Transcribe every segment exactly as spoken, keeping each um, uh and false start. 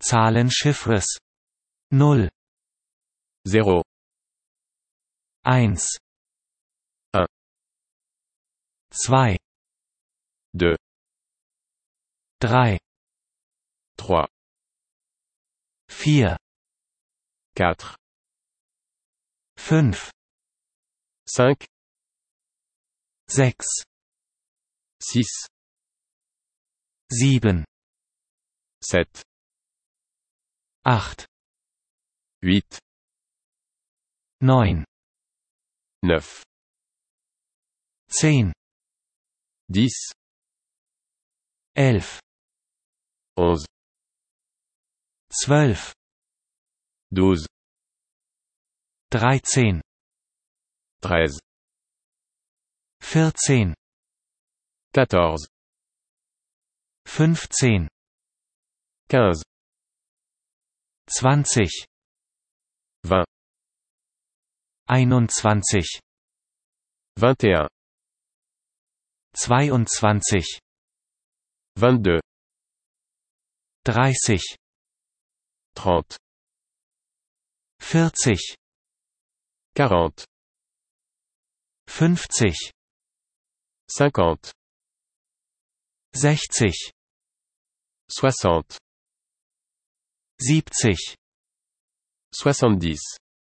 Zahlen Chiffres. null. zéro. eins. un. zwei. deux. drei. trois. vier. quatre. fünf. cinq. sechs. six. sieben. sept. acht. huit. neun. neuf. zehn. dix. elf. onze. zwölf. douze. dreizehn. treize. vierzehn. quatorze. fünfzehn. quinze. zwanzig. vingt. einundzwanzig. vingt et un. zweiundzwanzig. vingt-deux. dreißig. trente. vierzig. quarante. fünfzig. cinquante. sechzig. soixante. siebzig. soixante-dix.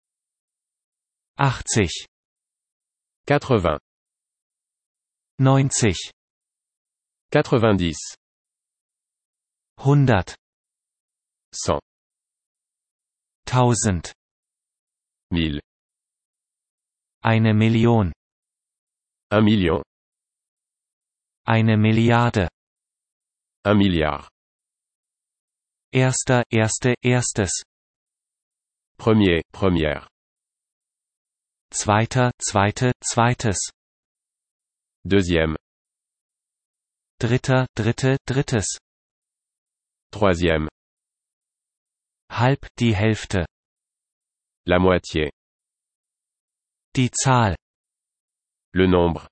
achtzig. quatre-vingts. neunzig. quatre-vingt-dix. hundert. cent. tausend. mille. Eine Million. un million. Eine Milliarde. un milliard. Erster, erste, erstes. Premier, première. Zweiter, zweite, zweites. Deuxième. Dritter, dritte, drittes. Troisième. Halb, die Hälfte. La moitié. Die Zahl. Le nombre.